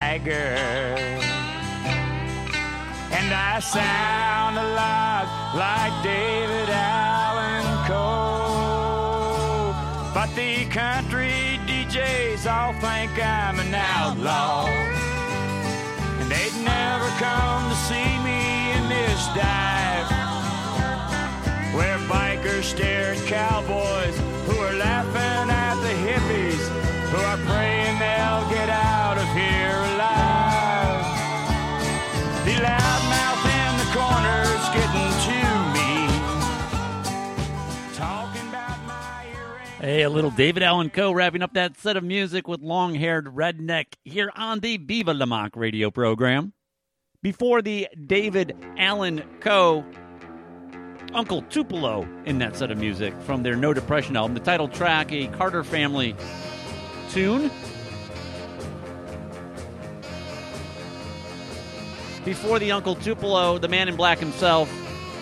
dagger. And I sound a lot like David Allan Coe, but the country DJs all think I'm an outlaw, and they'd never come to see me in this dive, where bikers stare at cowboys who are laughing at the hippies who are praying they'll get out of here alive. The loudmouth in the corner's getting to me, talking about my earrings. Hey, a little David Allan Coe wrapping up that set of music with long-haired redneck here on the Viva La Mock radio program. Before the David Allan Coe, Uncle Tupelo in that set of music from their No Depression album. The title track, a Carter Family tune. Before the Uncle Tupelo, the man in black himself,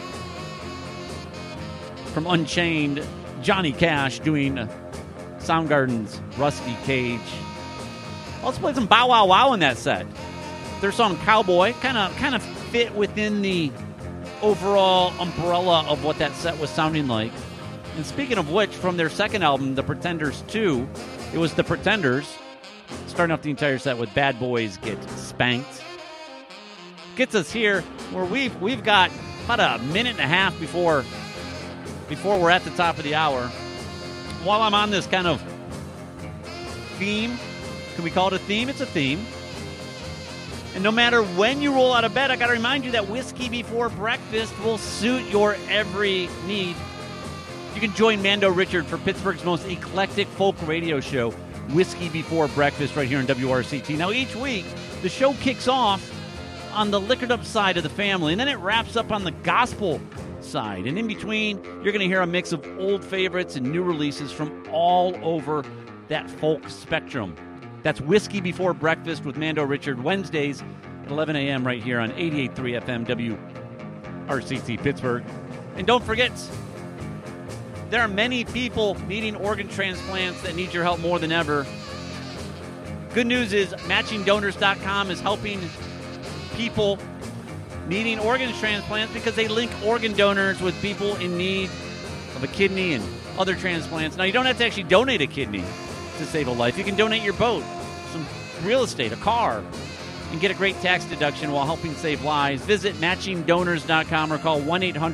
from Unchained, Johnny Cash doing Soundgarden's Rusty Cage. Also played some Bow Wow Wow in that set. Their song Cowboy kind of fit within the overall umbrella of what that set was sounding like. And speaking of which, from their second album, The Pretenders 2, it was The Pretenders, starting off the entire set with Bad Boys Get Spanked. Gets us here where we've got about a minute and a half before we're at the top of the hour. While I'm on this kind of theme, can we call it a theme? It's a theme. And no matter when you roll out of bed, I got to remind you that Whiskey Before Breakfast will suit your every need. You can join Mando Richard for Pittsburgh's most eclectic folk radio show, Whiskey Before Breakfast, right here on WRCT. Now, each week, the show kicks off on the liquored up side of the family, and then it wraps up on the gospel side. And in between, you're going to hear a mix of old favorites and new releases from all over that folk spectrum. That's Whiskey Before Breakfast with Mando Richard, Wednesdays at 11 a.m. right here on 88.3 FM WRCT Pittsburgh. And don't forget, there are many people needing organ transplants that need your help more than ever. Good news is MatchingDonors.com is helping people needing organ transplants because they link organ donors with people in need of a kidney and other transplants. Now, you don't have to actually donate a kidney to save a life. You can donate your boat, some real estate, a car, and get a great tax deduction while helping save lives. Visit MatchingDonors.com or call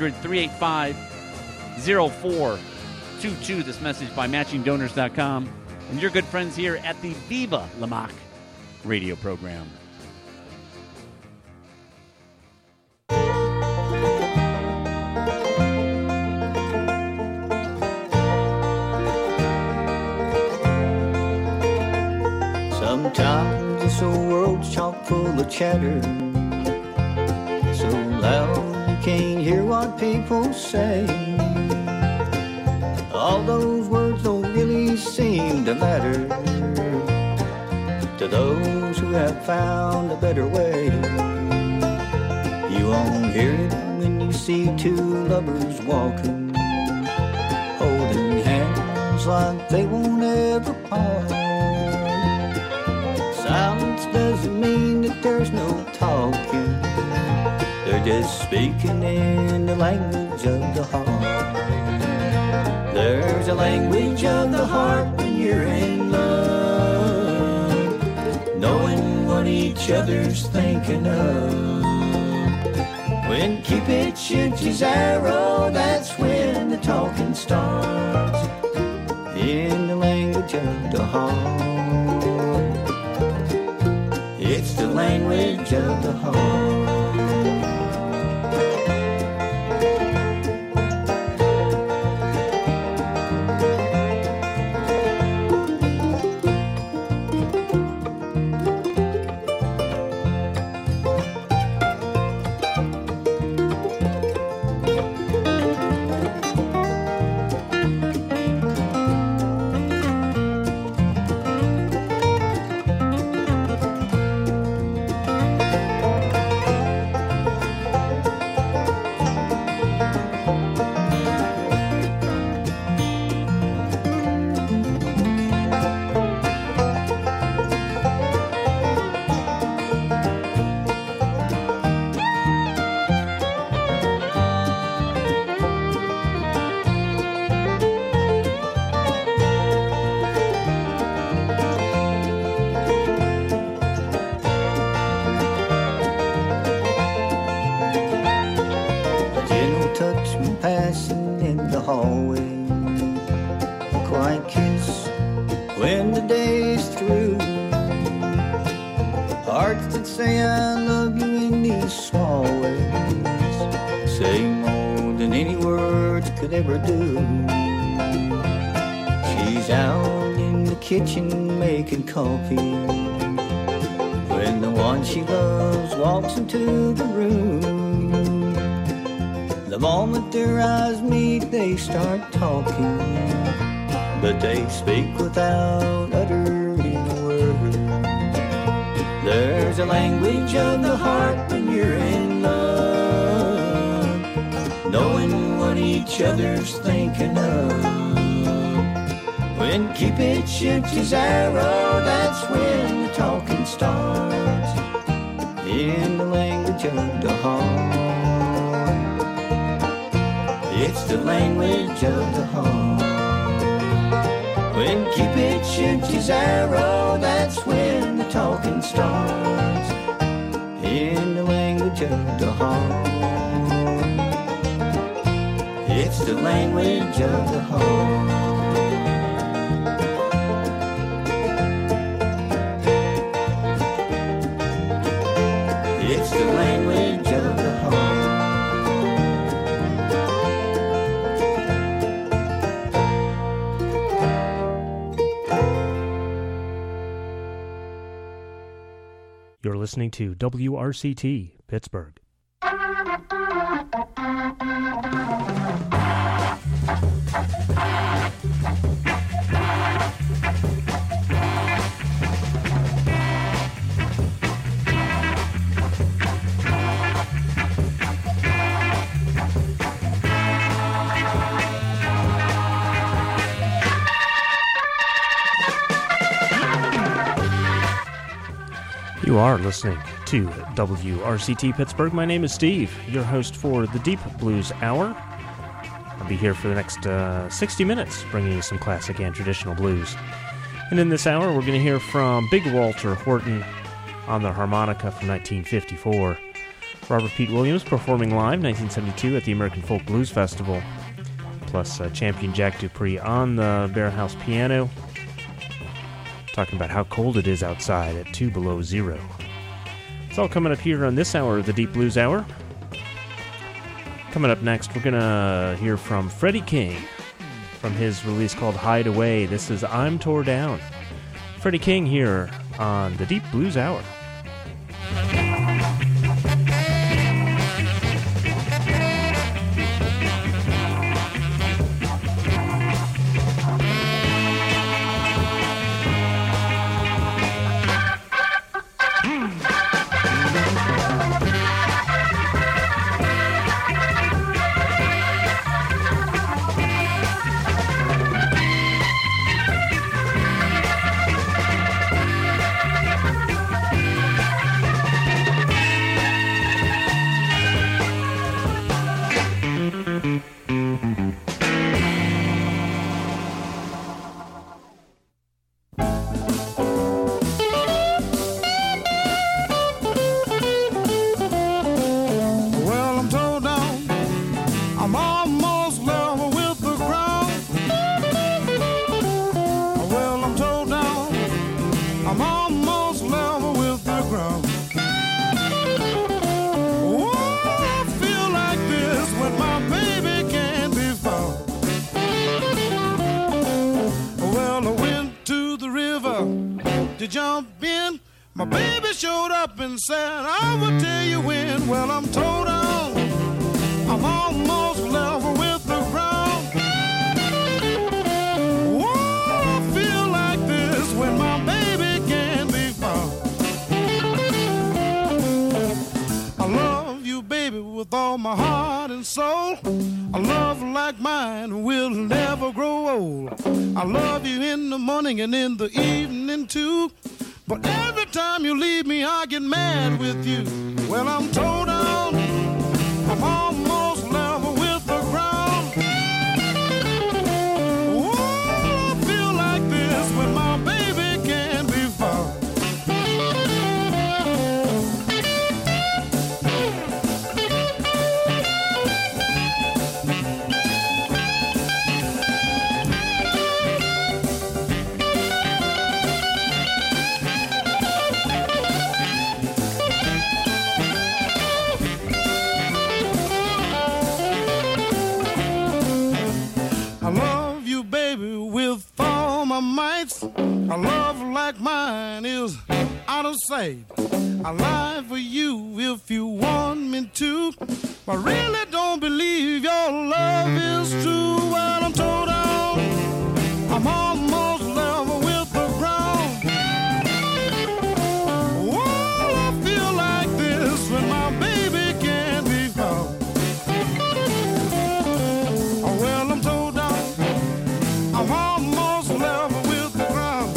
1-800-385-0422. This message by MatchingDonors.com and your good friends here at the Viva La Mock radio program. Sometimes this old world's chock full of chatter, so loud you can't hear what people say. All those words don't really seem to matter to those who have found a better way. You won't hear it when you see two lovers walking, holding hands like they won't ever part. Silence doesn't mean that there's no talking. They're just speaking in the language of the heart. There's a language of the heart when you're in love, knowing what each other's thinking of. When Cupid shoots his arrow, that's when the talking starts, in the language of the heart. It's the language of the heart. Hearts that say I love you in these small ways say more than any words could ever do. She's out in the kitchen making coffee when the one she loves walks into the room. The moment their eyes meet, they start talking, but they speak without uttering a word. There's a language of the heart when you're in love, knowing what each other's thinking of. When Cupid shoots his arrow, that's when the talking starts, in the language of the heart. It's the language of the heart. When Cupid shoots his arrow, that's when the talking starts, in the language of the heart. It's the language of the heart. It's the language of the heart. You're listening to WRCT, Pittsburgh. You are listening to WRCT Pittsburgh. My name is Steve, your host for the Deep Blues Hour. I'll be here for the next 60 minutes, bringing you some classic and traditional blues. And in this hour, we're going to hear from Big Walter Horton on the harmonica from 1954, Robert Pete Williams performing live 1972 at the American Folk Blues Festival, plus champion Jack Dupree on the Bear House piano, talking about how cold it is outside at 2 below zero. It's all coming up here on this hour of the Deep Blues Hour. Coming up next, we're going to hear from Freddie King from his release called Hide Away. This is I'm Tore Down. Freddie King here on the Deep Blues Hour. And in the evening too, but every time you leave me I get mad with you. Well, I'm tore down, I'm almost level with the ground. Oh, I feel like this when my baby can't be found. A love like mine is out of sight. I'll lie for you if you want me to. I really don't believe your love is true. Well, I'm told I'm almost level with the ground. Oh, I feel like this when my baby can't be found. Oh, well, I'm told I'm almost level with the ground.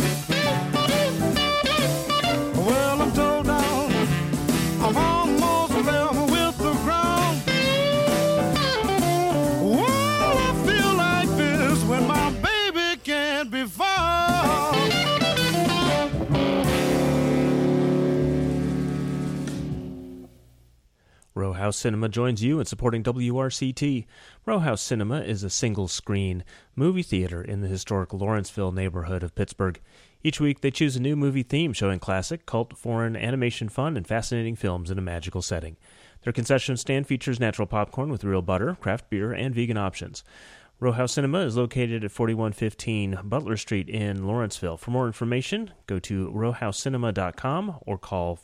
Well, I'm told I'm almost level with the ground. Well, I feel like this when my baby can't be found. Row House Cinema joins you in supporting WRCT. Row House Cinema is a single-screen movie theater in the historic Lawrenceville neighborhood of Pittsburgh. Each week, they choose a new movie theme showing classic, cult, foreign, animation fun, and fascinating films in a magical setting. Their concession stand features natural popcorn with real butter, craft beer, and vegan options. Row House Cinema is located at 4115 Butler Street in Lawrenceville. For more information, go to rowhousecinema.com or call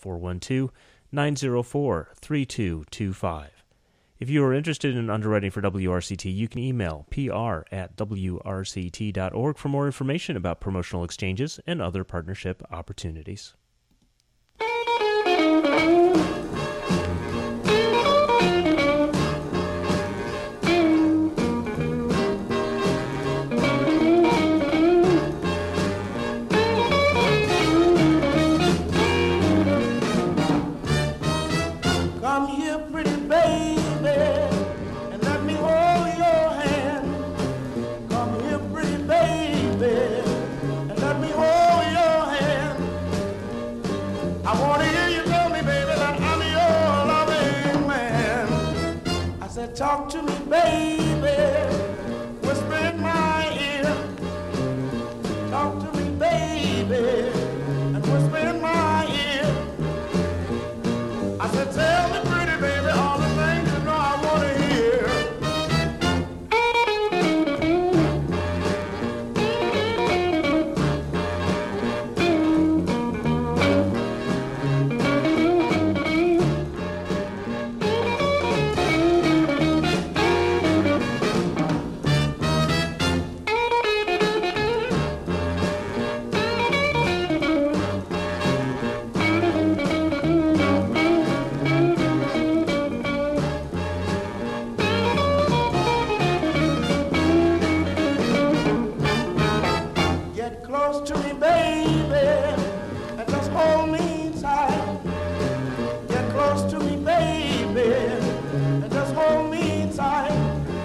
412-904-3225. If you are interested in underwriting for WRCT, you can email pr@wrct.org for more information about promotional exchanges and other partnership opportunities. Come here, pretty baby, and let me hold your hand. Come here, pretty baby, and let me hold your hand. I want to hear you tell me, baby, that I'm your loving man. I said, talk to me, baby, whisper in my ear. Talk to me, baby, and whisper in my ear. I said, tell me, pretty baby, all the things you know I want to hear. Get close to me, baby, and just hold me tight. Get close to me, baby, and just hold me tight.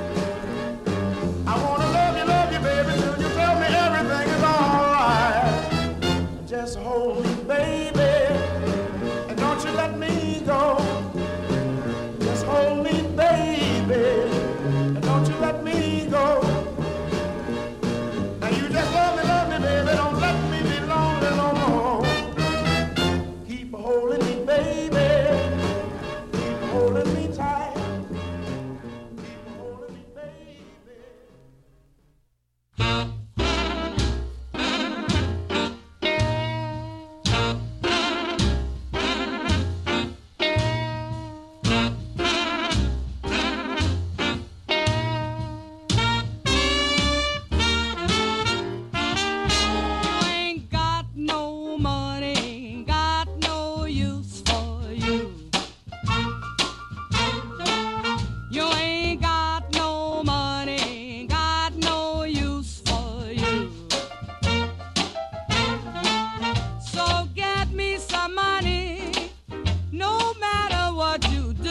I want to love you, baby, till you tell me everything is all right. Just hold me, baby, and don't you let me go. Just hold me, baby, and don't you let me go. Now you just love me, baby, don't let me be lonely no more. Keep holding me, baby, keep holding me tight. Keep holding me, baby. Ain't got no money, ain't got no use for you. You ain't got no money, ain't got no use for you. So get me some money, no matter what you do.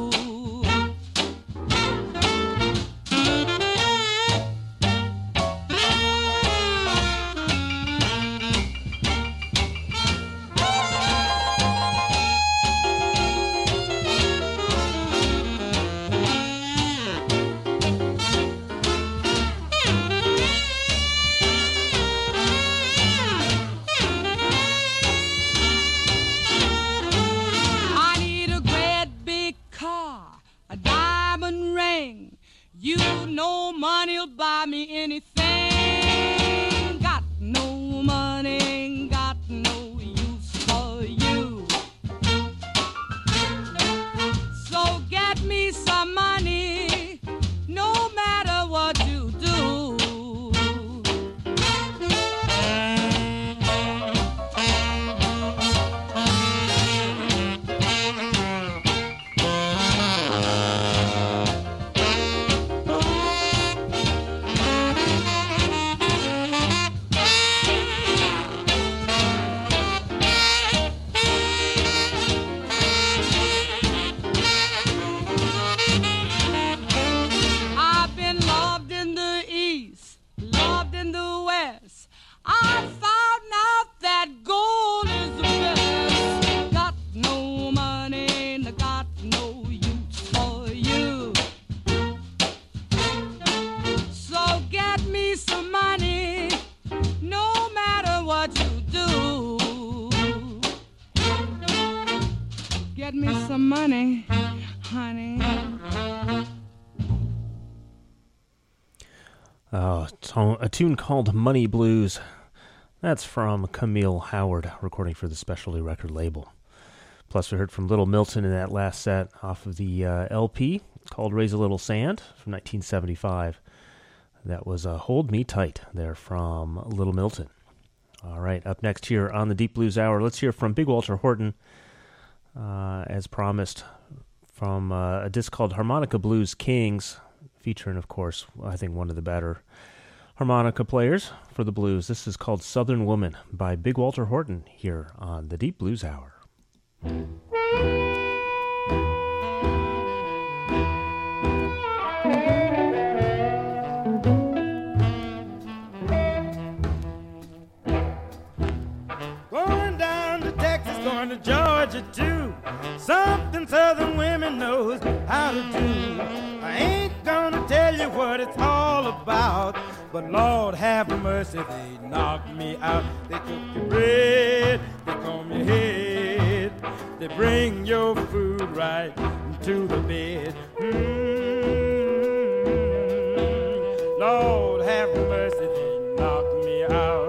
I need a great big car, a diamond ring. You know money'll buy me anything. Got no money, get me some money, honey. Oh, a tune called Money Blues. That's from Camille Howard, recording for the Specialty record label. Plus, we heard from Little Milton in that last set off of the LP called Raise a Little Sand from 1975. That was Hold Me Tight there from Little Milton. All right, up next here on the Deep Blues Hour, let's hear from Big Walter Horton, as promised, from a disc called Harmonica Blues Kings, featuring, of course, I think one of the better harmonica players for the blues. This is called Southern Woman by Big Walter Horton here on the Deep Blues Hour. Going down to Texas, going to Georgia too. Something Southern women knows how to do. I ain't gonna tell you what it's all about, but Lord have mercy, they knocked me out. They cook your bread, they comb your head, they bring your food right to the bed. Lord have mercy, they knocked me out.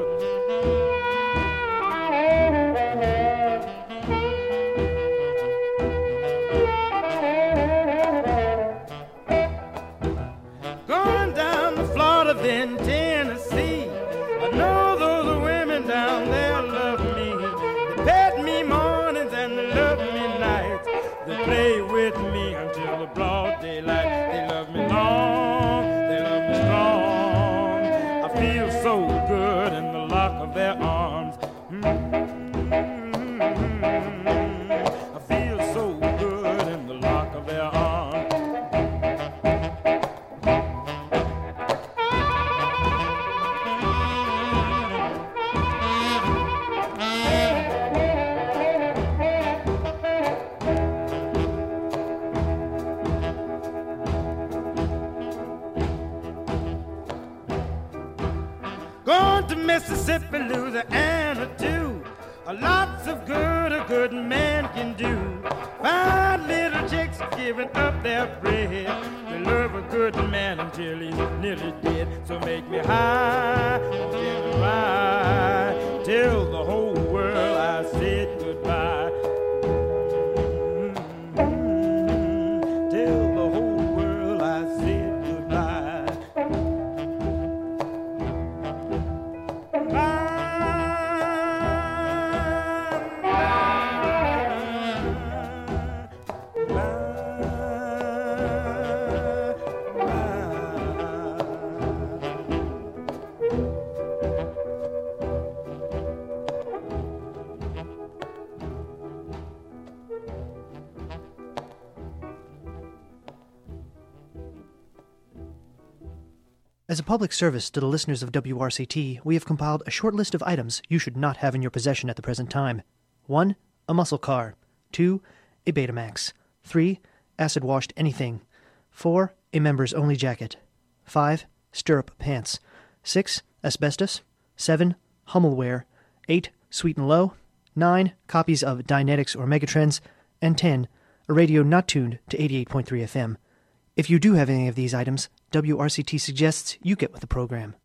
In Tennessee, I know those women down there love me. They pet me mornings and they love me nights. They play with me until the broad daylight. They love me long, they love me strong. I feel so good in the lock of their arms. I feel so good in the lock of their arms. Mississippi, Louisiana too. Lots of good a good man can do. Fine little chicks giving up their bread. They love a good man until he's nearly dead. So make me high, till me ride, till the whole world I said goodbye. Till the whole world I said goodbye. As a public service to the listeners of WRCT, we have compiled a short list of items you should not have in your possession at the present time. 1. A muscle car. 2. A Betamax. 3. Acid-washed anything. 4. A members-only jacket. 5. Stirrup pants. 6. Asbestos. 7. Hummelware. 8. Sweet and Low. 9. Copies of Dynetics or Megatrends. And 10. A radio not tuned to 88.3 FM. If you do have any of these items, WRCT suggests you get with the program.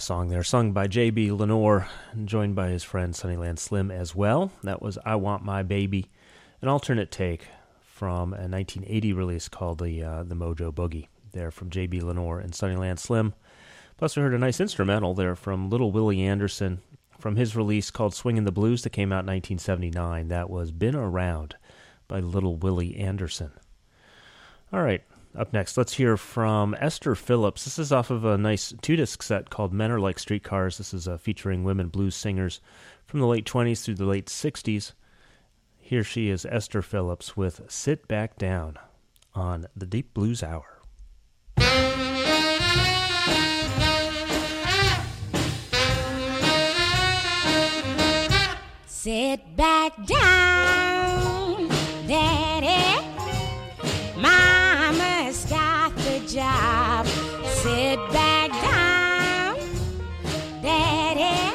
song there, sung by J.B. Lenore, and joined by his friend Sunnyland Slim as well. That was I Want My Baby, an alternate take from a 1980 release called the Mojo Boogie, there from J.B. Lenore and Sunnyland Slim. Plus we heard a nice instrumental there from Little Willie Anderson from his release called Swingin' the Blues that came out in 1979. That was Been Around by Little Willie Anderson. All right. Up next, let's hear from Esther Phillips. This is off of a nice two-disc set called Men Are Like Streetcars. This is featuring women blues singers from the late 20s through the late 60s. Here she is, Esther Phillips, with Sit Back Down on the Deep Blues Hour. Sit back down, Daddy. Mama's got the job. Sit back down, Daddy.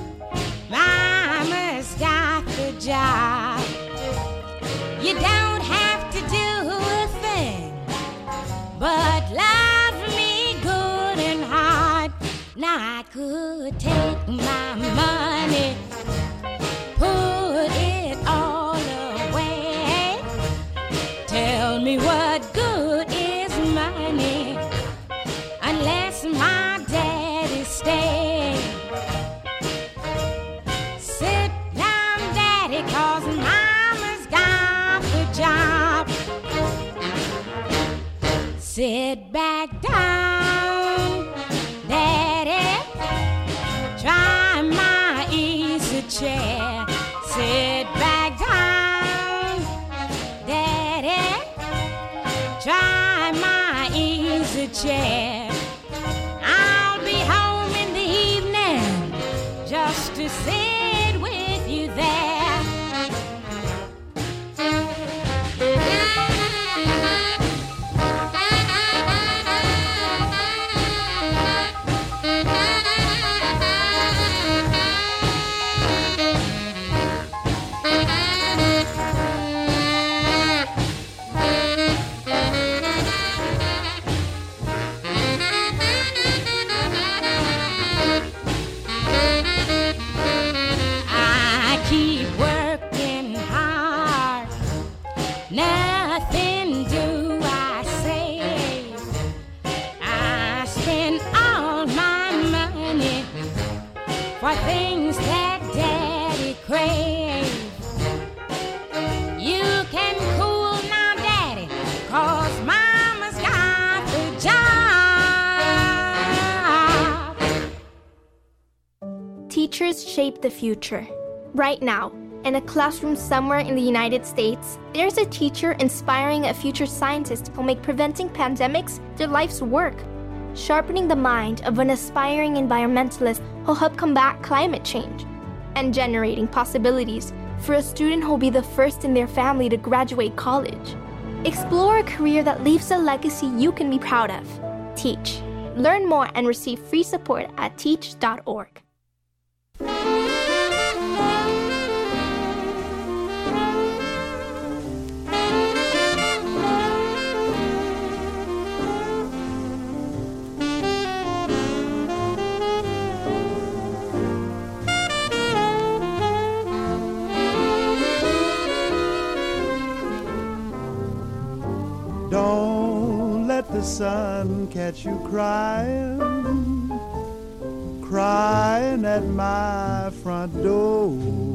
Mama's got the job. You don't have to do a thing but love me good and hard. Now I could take my money, put it all away. Tell me what good is money unless my daddy stays. Sit down, Daddy, 'cause Mama's got the job. Sit back down, Daddy. Try my easy chair. Sit back down, Daddy. Try my easy chair. I'll be home in the evening just to sit with you there. Nothing do I save. I spend all my money for things that Daddy craves. You can cool now, Daddy, 'cause Mama's got the job. Teachers shape the future. Right now, in a classroom somewhere in the United States, there's a teacher inspiring a future scientist who'll make preventing pandemics their life's work, sharpening the mind of an aspiring environmentalist who'll help combat climate change, and generating possibilities for a student who'll be the first in their family to graduate college. Explore a career that leaves a legacy you can be proud of. Teach. Learn more and receive free support at teach.org. Don't let the sun catch you crying, crying at my front door.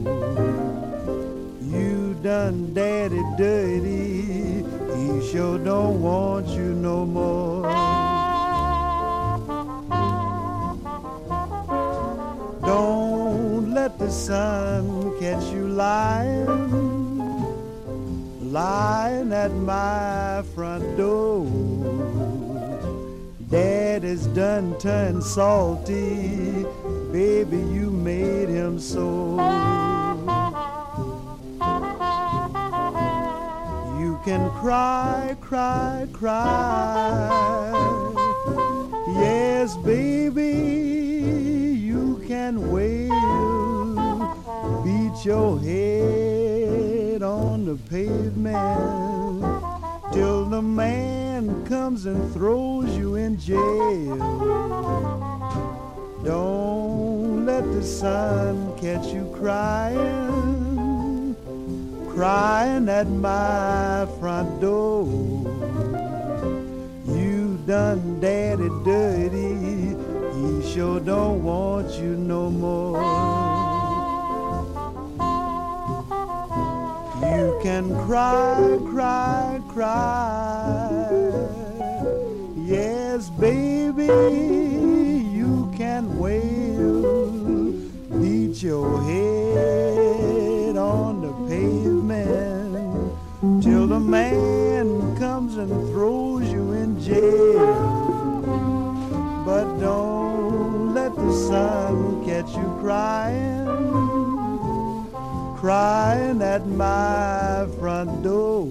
You done Daddy dirty, he sure don't want you no more. Don't let the sun catch you lying, lying at my front door. Daddy's done turned salty, baby, you made him so. You can cry, cry, cry. Yes, baby, you can wail, beat your head on the pavement till the man comes and throws you in jail. Don't let the sun catch you crying, crying at my front door. You done daddy dirty, he sure don't want you no more. You can cry, cry, cry. Yes, baby, you can wail. Beat your head on the pavement till the man comes and throws you in jail. But don't let the sun catch you crying, crying at my front door.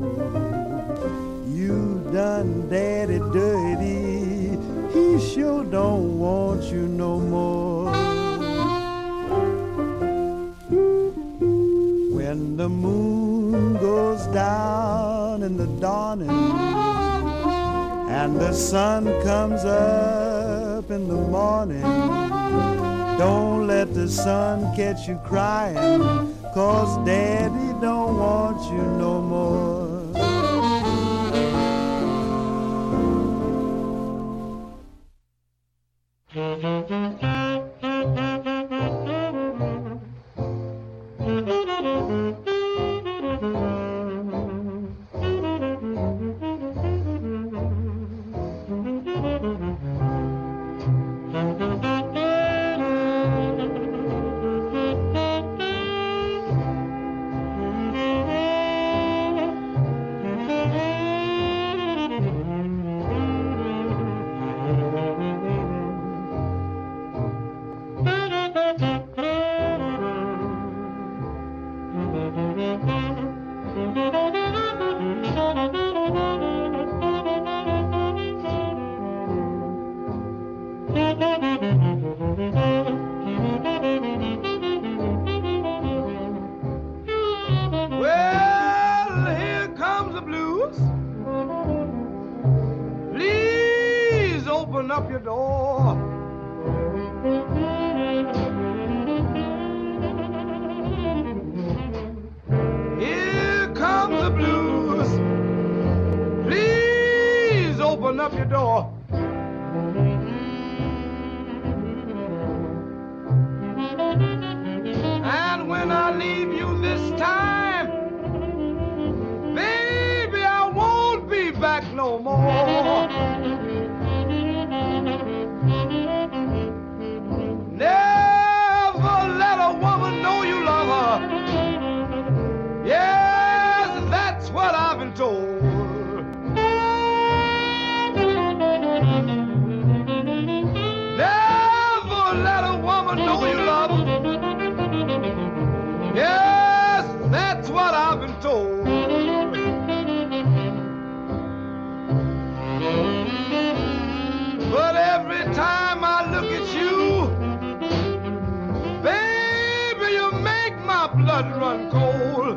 You done daddy dirty, he sure don't want you no more. When the moon goes down in the dawning and the sun comes up in the morning, don't let the sun catch you crying, 'cause daddy don't want you no more. Up your door. Here comes the blues. Please open up your door. And when I leave you this time, baby, I won't be back no more. Never let a woman know you love her. Yes, that's what I've been told. Never let a woman know you love her. Yes, that's what I've been told. But every time I look at you, baby, you make my blood run cold.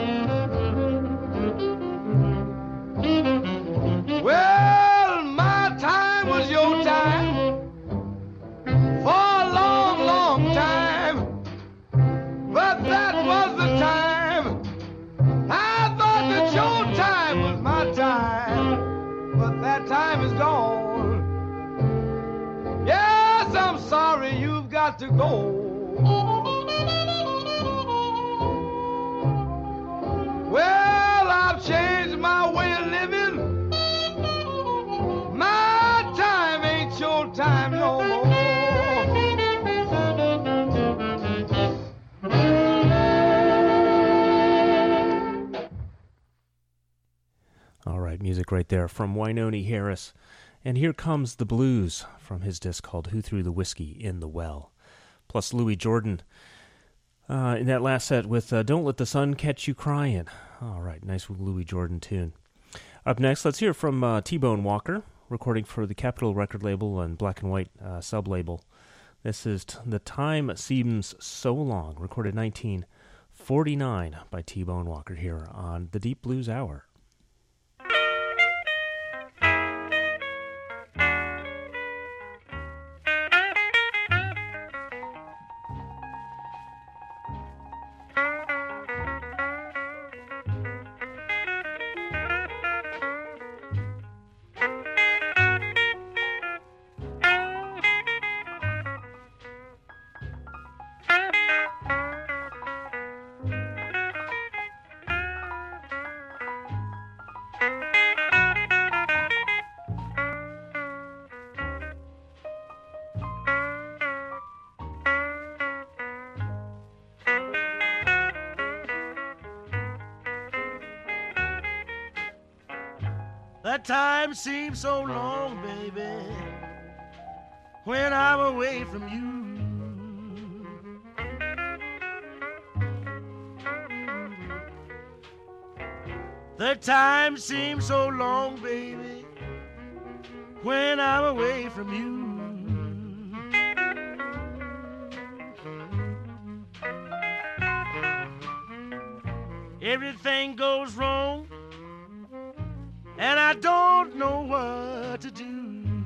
Well, my time was your time for a long, long time. But that was the time I thought that your time was my time. But that time is gone. Yes, I'm sorry you've got to go. Well, I've changed my way of living. My time ain't your time no more. All right, music right there from Wynonie Harris. And here comes the blues from his disc called Who Threw the Whiskey in the Well. Plus Louis Jordan in that last set with Don't Let the Sun Catch You Crying. All right, nice Louis Jordan tune. Up next, let's hear from T-Bone Walker, recording for the Capitol record label and Black and White sub-label. This is The Time Seems So Long, recorded 1949 by T-Bone Walker here on the Deep Blues Hour. That time seems so long, baby, when I'm away from you. The time seems so long, baby, when I'm away from you. Everything goes wrong, and I don't know what to do.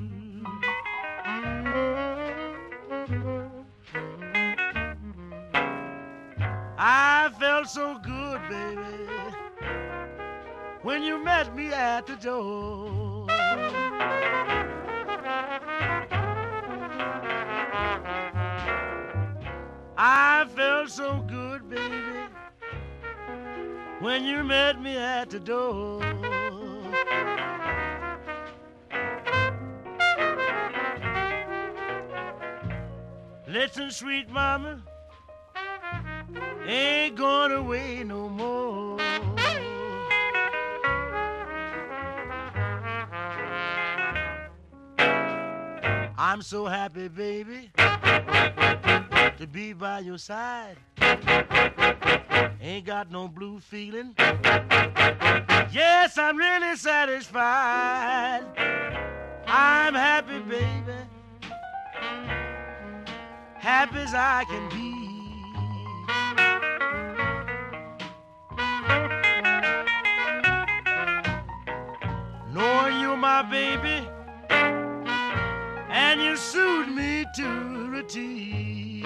I felt so good, baby, when you met me at the door. I felt so good, baby, when you met me at the door. Listen, sweet mama, ain't going away no more. I'm so happy, baby, to be by your side. Ain't got no blue feeling. Yes, I'm really satisfied. I'm happy, baby, happy as I can be. Knowing you're my baby, and you suit me to a T.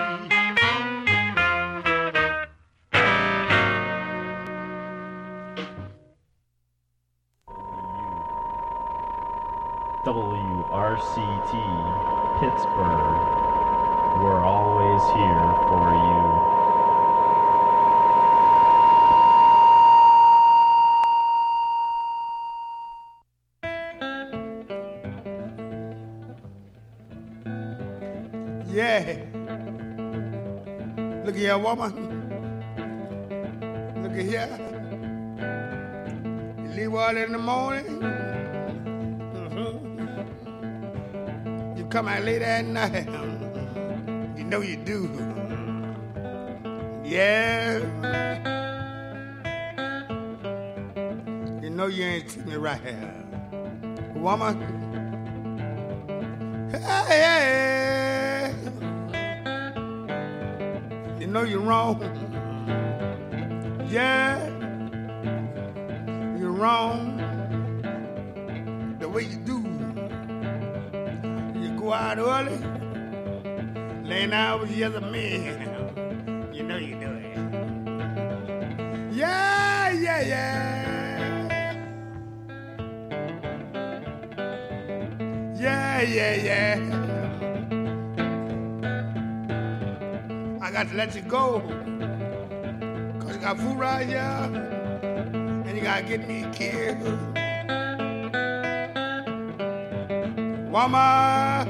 WRCT Pittsburgh, we're always here for you. Yeah. Look here, woman. Look here. You leave early in the morning. You come out late at night. You know you do. Yeah. You know you ain't treating me right here. Woman. Hey. You know you're wrong. Yeah. You're wrong. The way you do. You go out early, laying out with the other men. You know you do it. Yeah, yeah, yeah. Yeah, yeah, yeah. I got to let you go, 'cause you got food right here, and you gotta get me killed. Woman,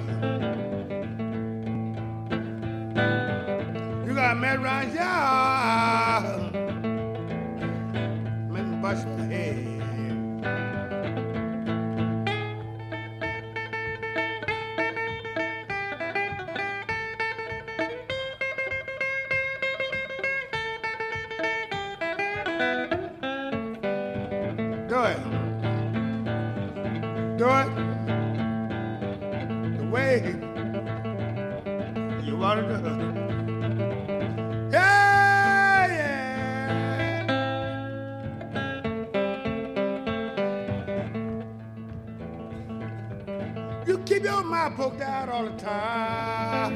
you got a man right here. Make me bust your head. Do it. Do it. You want to do it? Yeah, yeah. You keep your mouth poked out all the time.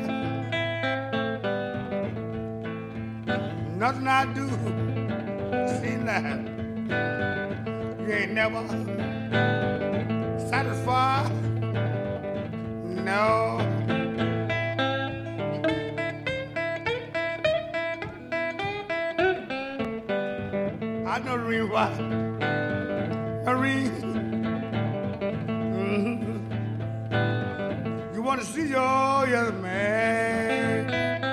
Nothing I do seems like you ain't never satisfied. No. I know the reason why. The reason. Mm-hmm. You want to see your young man.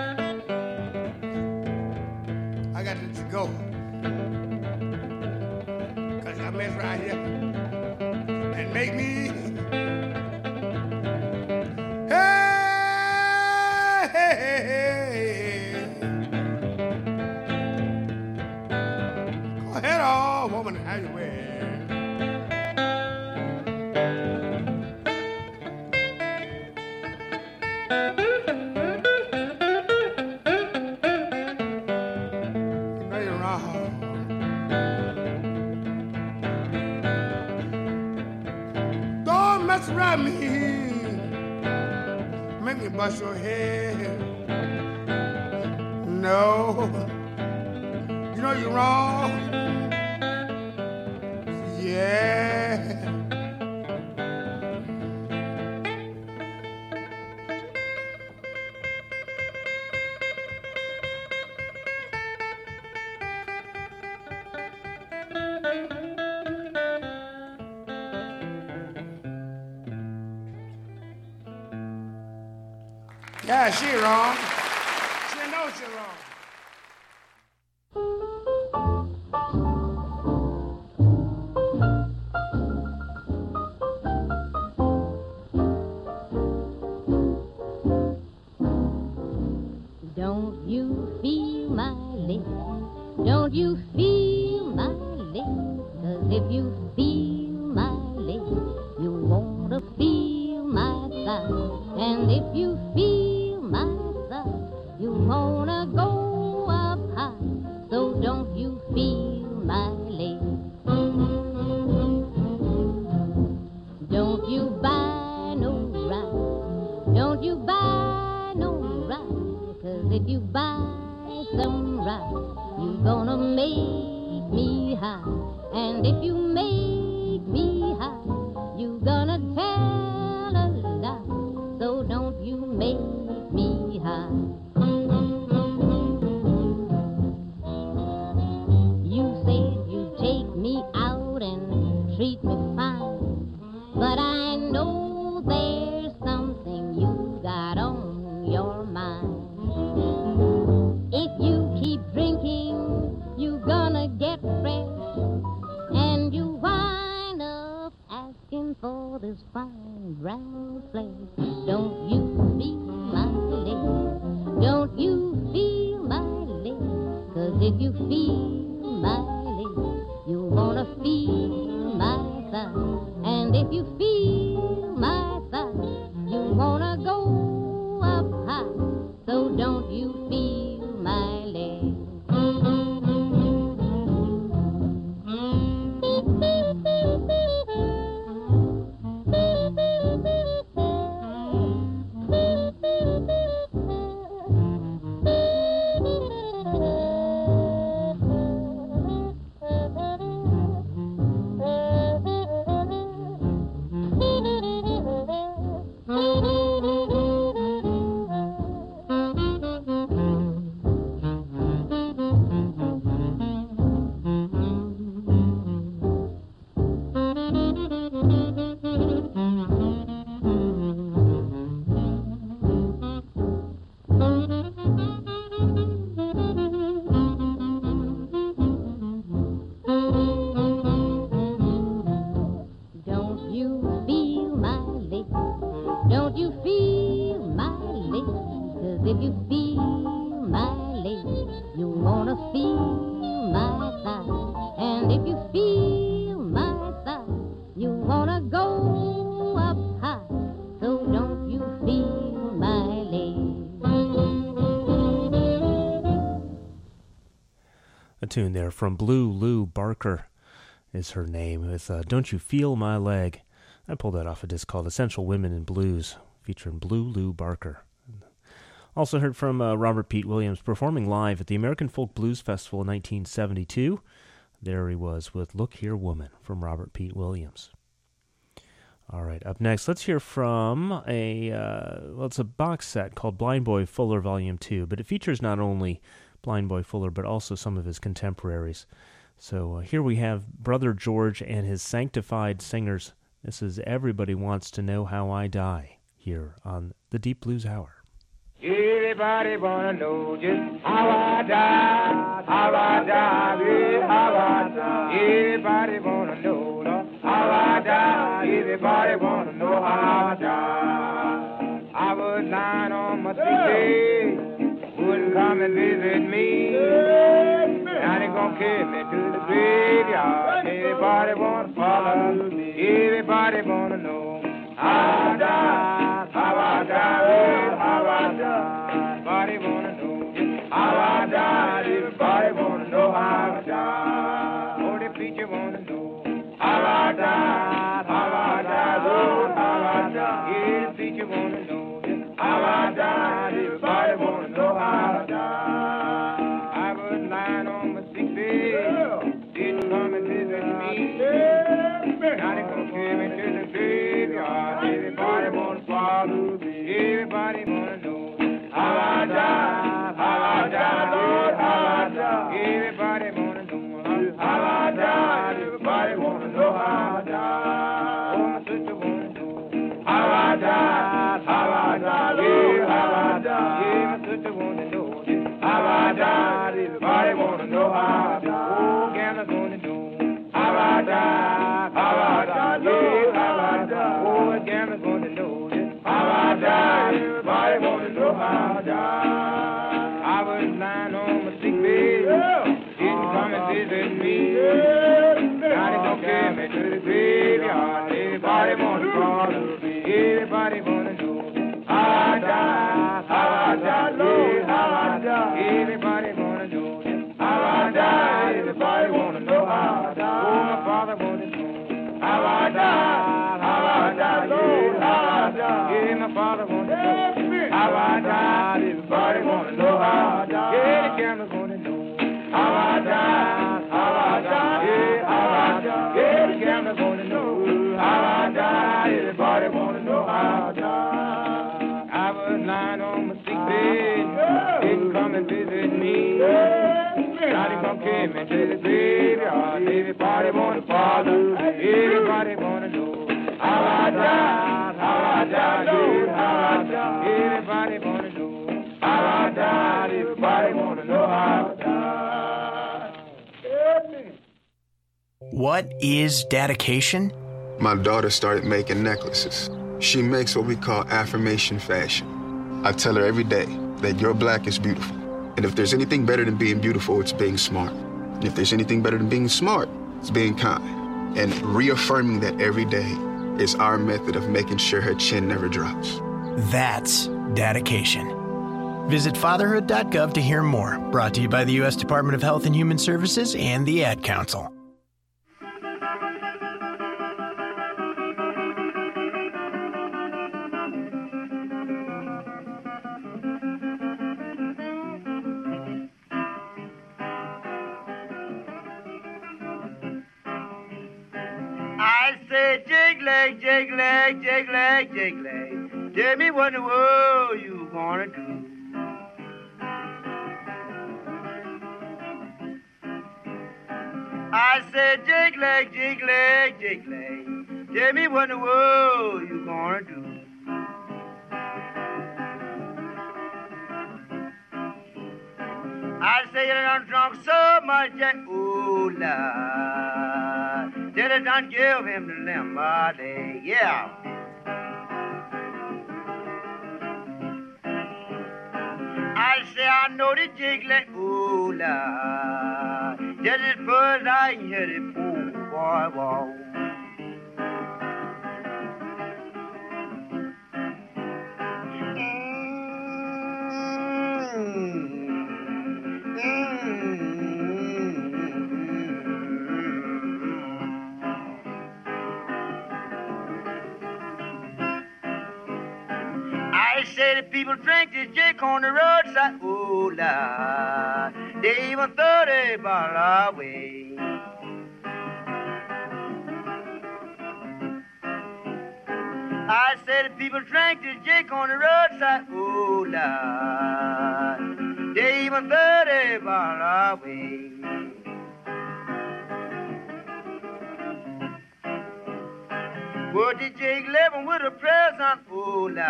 I got to let you go. 'Cause I mess right here. take me. Hey, hey, hey. Go ahead, oh, woman, how you wear? Around me, make me bust your head. No, you know you're wrong. Yeah. Yeah, she wrong. She knows she wrong. Don't you feel my lick? Don't you feel my lick? 'Cause if you feel my lick, you wanna feel my thigh. And if you feel my thigh, you wanna go up high. So don't you feel my lick? Don't you buy no ride? Don't you buy no ride? 'Cause if you buy some ride, you gonna make me high. And if you make me high, you gonna tell a lie. So don't you make me high. You said you'd take me out and treat me fine, but I know there's something you got on your mind. If you keep drinking, you gonna get fresh, and you wind up asking for this fine brown flesh. Don't you feel my lick? Don't you feel my lick? 'Cause if you feel my lick, you wanna feel my thigh. And if you feel my thigh, you wanna go up high. So don't you feel my leg? Tune there from Blue Lou Barker is her name with Don't You Feel My Leg. I pulled that off a disc called Essential Women in Blues featuring Blue Lou Barker. Also heard from Robert Pete Williams performing live at the American Folk Blues Festival in 1972. There he was with Look Here Woman from Robert Pete Williams. All right, up next, let's hear from it's a box set called Blind Boy Fuller Volume 2, but it features not only Blind Boy Fuller, but also some of his contemporaries. So here we have Brother George and his Sanctified Singers. This is Everybody Wants to Know How I Die, here on the Deep Blues Hour. Everybody wanna know just how I die, yeah, how I die. Everybody wanna know how I die. Everybody wanna know how I died. I was lying on my sick bed, wouldn't come and visit me. Now they gon' carry me to the graveyard. Everybody wanna follow me. Everybody wanna know how I died, how I died, how I died. Everybody wanna know how I died. Everybody wanna know how I died. Oh, the preacher wanna know how I died, how I died, oh, how I died. Yeah, the preacher wanna know how I died. Everybody wanna know how I died. I was lying on my sick bed, didn't come and visit me. Now they gon' carry me to the graveyard. Everybody wanna follow me. Everybody wanna know how I died, how I died, Lord, how I died. Everybody wanna know how I died. Everybody wanna know how I died. Oh, my sister wanna know how I died, how I died, yeah, how I died. Yeah, my sister wanna know how I died. Everybody wanna know how I died. Oh, gamblers wanna know how I died, how I died, yeah, how I died. Oh, gamblers wanna know how I died. Everybody wanna know how I died. I was lying on my sick bed, didn't come and visit me. Now they gon' carry me to the graveyard. Everybody wanna follow me. Everybody wanna know how I died, how I died, yeah, how I died. Everybody wanna know how I died. Everybody wanna know how I died. Oh, my father wanna know how I died, how I died, yeah, how I died. Yeah, my father wanna know how I died. Everybody wanna know how I died. Yeah, the cameras wanna know how I died, how I died, yeah, how I died. Yeah, the cameras wanna know how I died. Everybody wanna know how I died. I was lying on my sick bed, didn't come and visit me. Now they gon' carry me to the graveyard. Everybody wanna follow. Everybody wanna know how I died, how I died, yeah, how I died. Everybody wanna know how I died. Everybody wanna know how I died. Amen. What is dedication? My daughter started making necklaces. She makes what we call affirmation fashion. I tell her every day that your black is beautiful. And if there's anything better than being beautiful, it's being smart. And if there's anything better than being smart, it's being kind. And reaffirming that every day is our method of making sure her chin never drops. That's dedication. Visit fatherhood.gov to hear more. Brought to you by the U.S. Department of Health and Human Services and the Ad Council. I say, jig-leg, jig-leg, jig-leg, jig-leg. Tell me what in the world you gonna do. I said, jig-leg, jig-leg, jig-leg. Tell me what in the world you gonna do. I say you done drunk so much that, ooh, Lord, that it done give him the lemon, yeah. I say I know the jig-leg, ooh, Lord, just as far as I can hear it, ooh, boy, boy. I say the people drink this Jake on the roadside. Oh, Lord, they even 30 bottle away. I say the people drink this Jake on the roadside. Oh, Lord, they even 30 bottle away. Would the Jake living with a present, oh, Lord,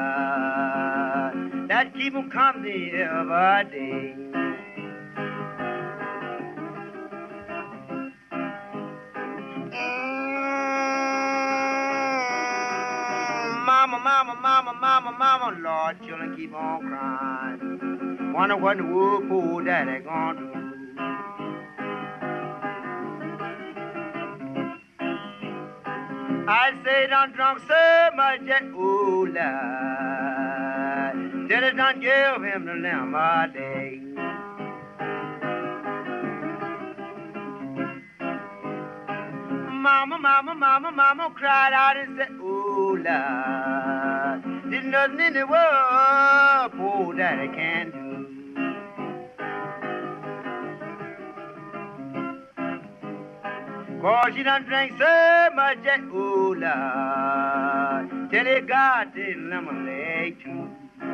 that keep him company every day. mama, Lord, children keep on crying. Wonder what the wood poor daddy gonna do. I say done drunk so much that ooh Lord, till it done give him the lamb a day. Mama, mama, mama, mama cried out and said, ooh Lord, there's nothing in the world poor daddy can do. Cause she done drank so much that ooh Lord, till it got the lemonade too.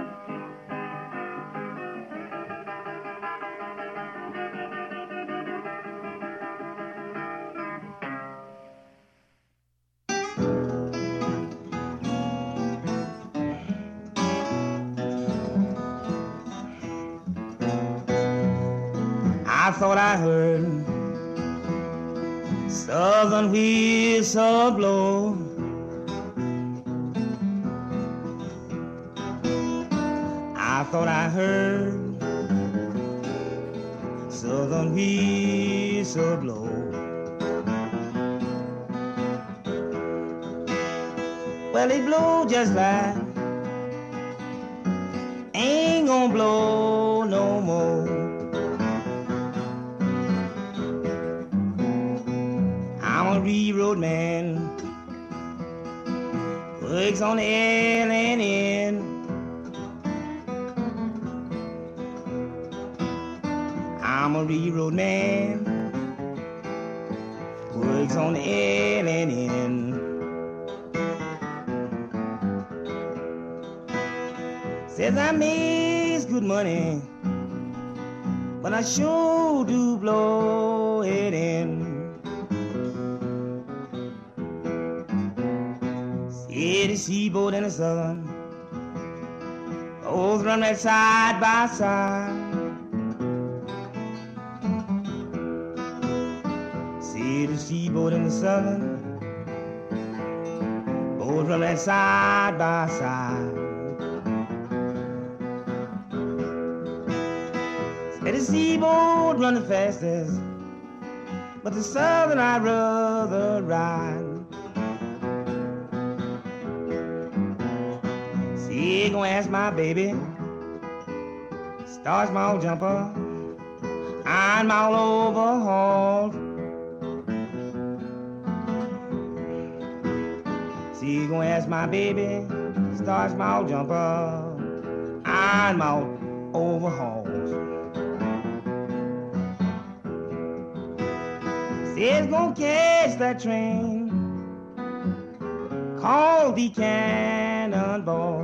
I thought I heard southern whistle blow. I thought I heard southern whistle blow. Well, it blow just like ain't gonna blow no more. I'm a railroad man, works on the L&N. I'm a railroad man, works on the L&N. Says I makes good money, but I sure do blow it in. See the seaboard and the southern, both run right side by side. See the seaboard and the southern, both run right side by side. See the seaboard run the fastest, but the southern I'd rather ride. See, gonna ask my baby, starts my old jumper, I'm all overhauled. See, gonna ask my baby, starts my old jumper, I'm all overhauled. See, it's gonna catch that train called the Cannonball.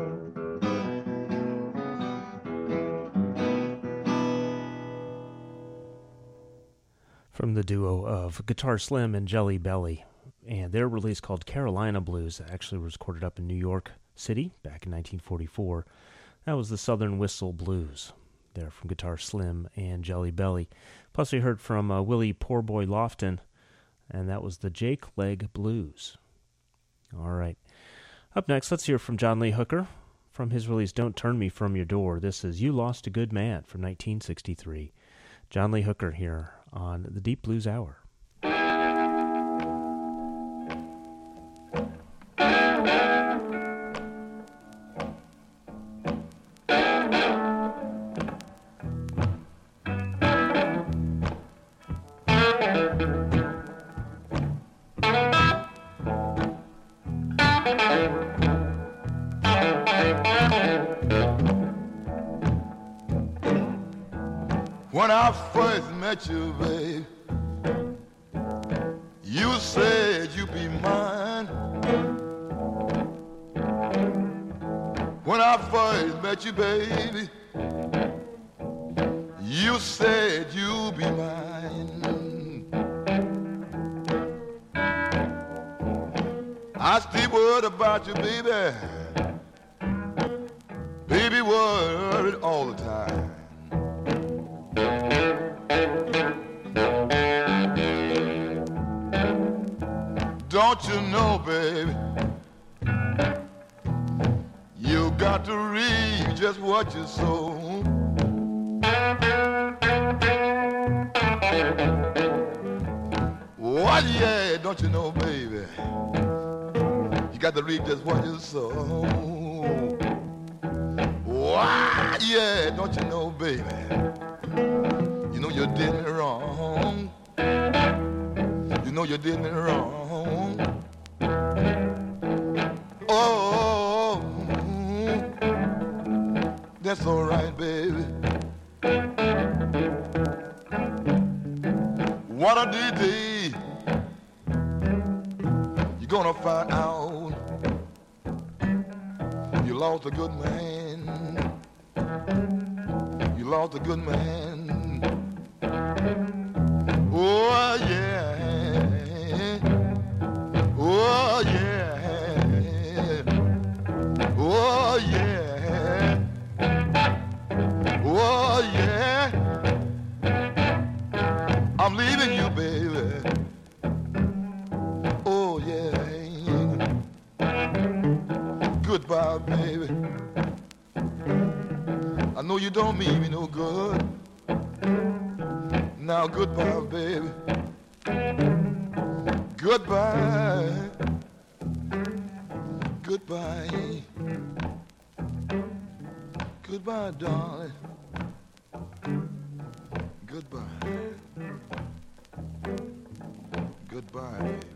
From the duo of Guitar Slim and Jelly Belly, and their release called Carolina Blues actually was recorded up in New York City back in 1944. That was the Southern Whistle Blues there from Guitar Slim and Jelly Belly. Plus we heard from Willie Poorboy Lofton, and that was the Jake Leg Blues. All right. Up next, let's hear from John Lee Hooker from his release Don't Turn Me From Your Door. This is You Lost a Good Man from 1963. John Lee Hooker here on the Deep Blues Hour. When I first met you, babe, you said you'd be mine. When I first met you, baby, you said you'd be mine. I still worried about you, baby. Baby, worried all the time. Don't you know, baby, you got to realize just what you sow. What, yeah, don't you know, baby? You got to reap just what you sow. What, yeah, don't you know, baby? You know you did me wrong. You know you did me wrong. Oh, that's all right, baby. One of these days, you're gonna find out you lost a good man. You lost a good man. Oh, yeah. Oh, yeah. Oh, yeah. Oh, yeah. I'm leaving you, baby. Oh, yeah. Goodbye, baby. I know you don't mean me no good. Now, goodbye, baby. Goodbye. Goodbye. Goodbye, darling. Goodbye. Goodbye, baby.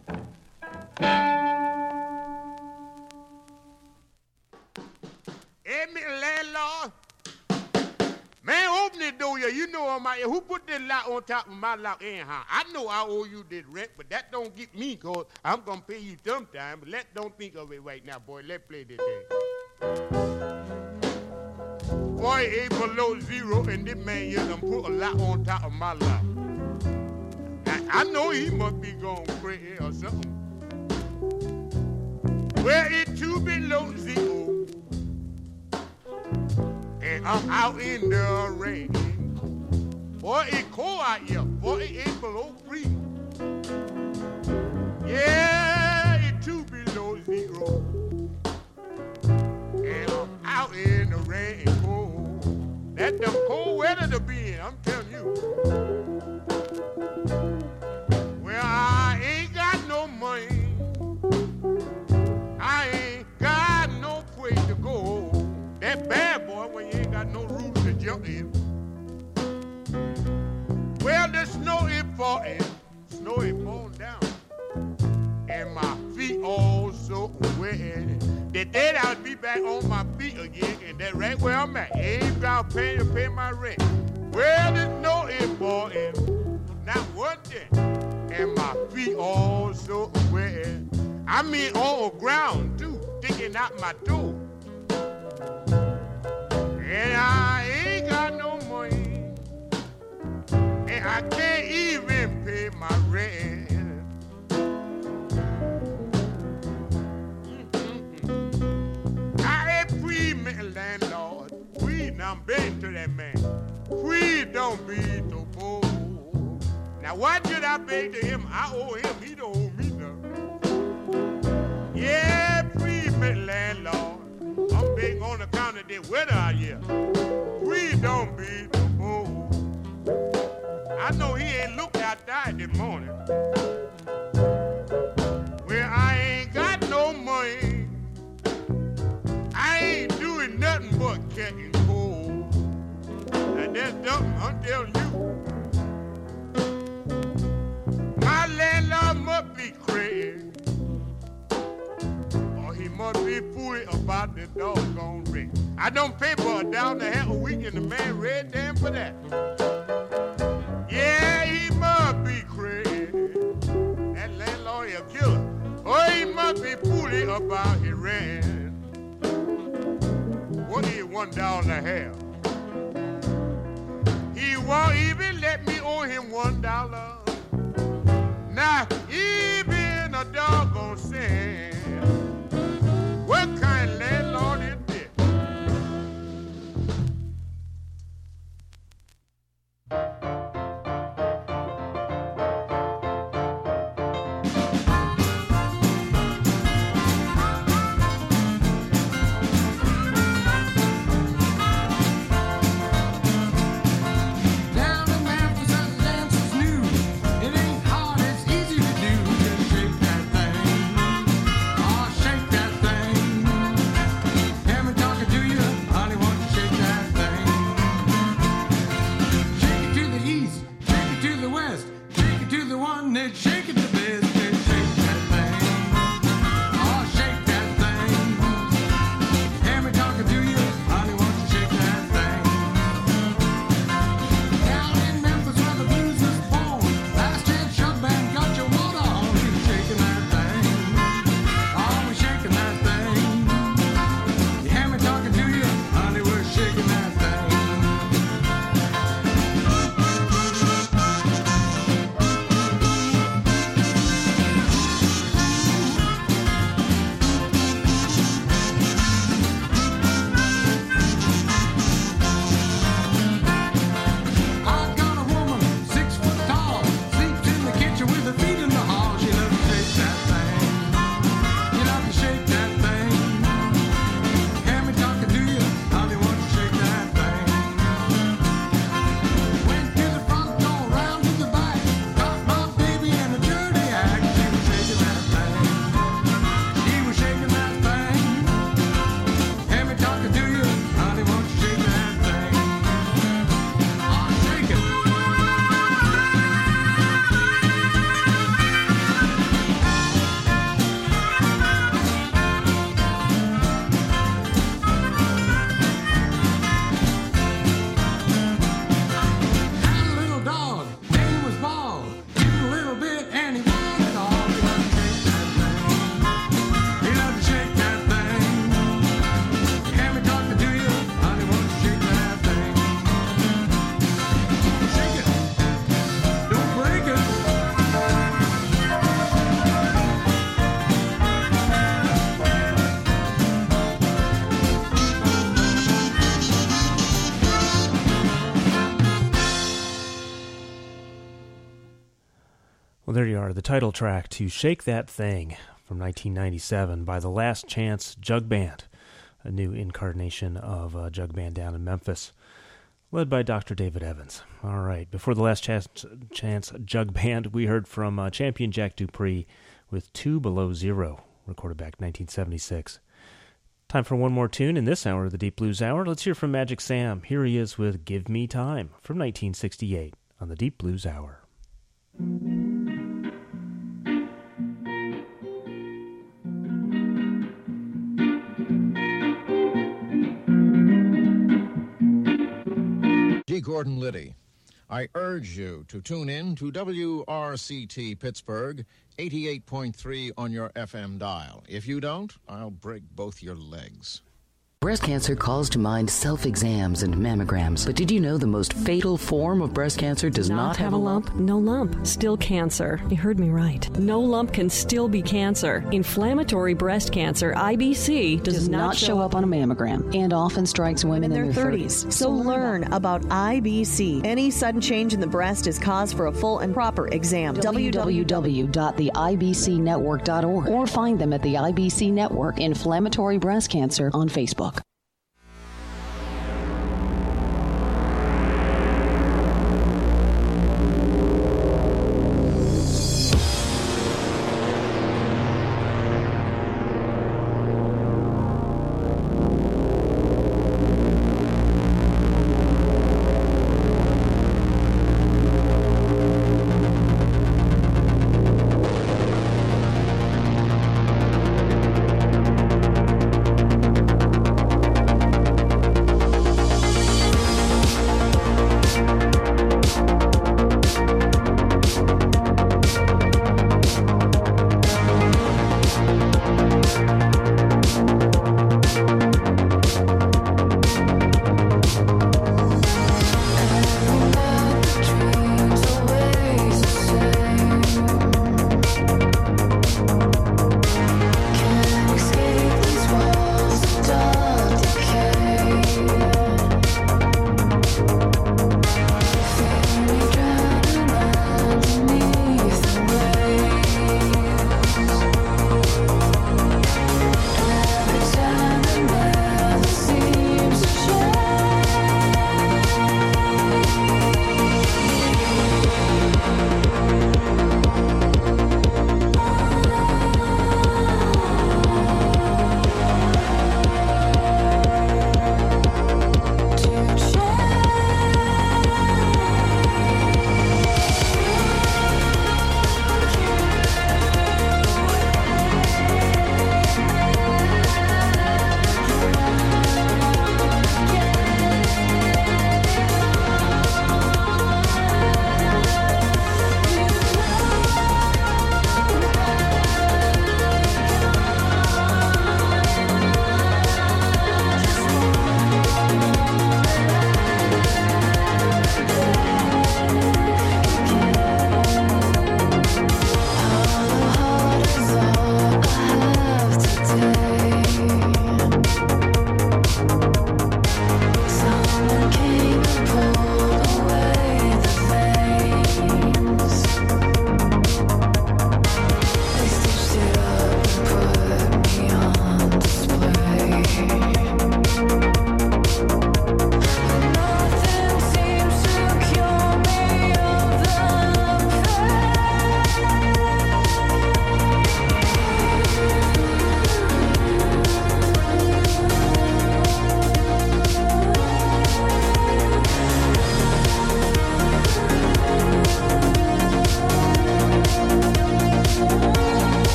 Hey, Mr. Landlord. Man, open the door here. You know who put this lock on top of my lock anyhow? I know I owe you this rent, but that don't get me, cause I'm gonna pay you sometime. But don't think of it right now, boy. Let's play this thing. Boy, ain't below zero, and this man here done put a lock on top of my lock. I know he must be going crazy or something. Well, it's 2 below zero. And I'm out in the rain. Boy, it's cold out here. Boy, it ain't below 3. Yeah, it's 2 below zero. And I'm out in the rain cold. That's the cold weather to be in, I'm telling you. Well, I ain't got no money. I ain't got no place to go. That bad, boy, when you ain't got no roof to jump in. Well, the snow is falling. Snow is falling down. And my feet all so wet. The day I'll be back on my feet again. And that's right where I'm at. Ain't got pay to pay my rent. Well, the snow is falling. Not one day. And my feet all so wet. I mean on the ground, too. Sticking out my toe. And I ain't got no money, and I can't even pay my rent. I ain't free, man, landlord. Free, now I'm begging to that man. Free, don't be so bold. Now why should I beg to him? I owe him, he don't owe me nothing. Yeah, free, man, landlord. I'm big on account of the weather out here. Free don't be the fool. I know he ain't looked outside this morning. Well, I ain't got no money. I ain't doing nothing but catching cold. And that's something I'm telling you. My landlord must be crazy. He must be foolish about the doggone rent. I don't pay for $1.50 a week, and the man red damn for that. Yeah, he must be crazy. That landlord is a killer. Oh, he must be foolish about his rent. What is $1.50? He won't even let me owe him $1. Not even a doggone cent. What kind of landlord is this? Well, there you are, the title track to Shake That Thing from 1997 by the Last Chance Jug Band, a new incarnation of Jug Band down in Memphis, led by Dr. David Evans. All right, before the Last Chance Jug Band, we heard from champion Jack Dupree with 2 Below Zero, recorded back 1976. Time for one more tune in this hour of the Deep Blues Hour. Let's hear from Magic Sam. Here he is with Give Me Time from 1968 on the Deep Blues Hour. G. Gordon Liddy. I urge you to tune in to WRCT Pittsburgh, 88.3 on your FM dial. If you don't, I'll break both your legs. Breast cancer calls to mind self-exams and mammograms. But did you know the most fatal form of breast cancer does not have a lump? No lump. Still cancer. You heard me right. No lump can still be cancer. Inflammatory breast cancer, IBC, does not show up on a mammogram and often strikes women in their 30s. So learn about IBC. Any sudden change in the breast is cause for a full and proper exam. www.theibcnetwork.org or find them at the IBC Network Inflammatory Breast Cancer on Facebook.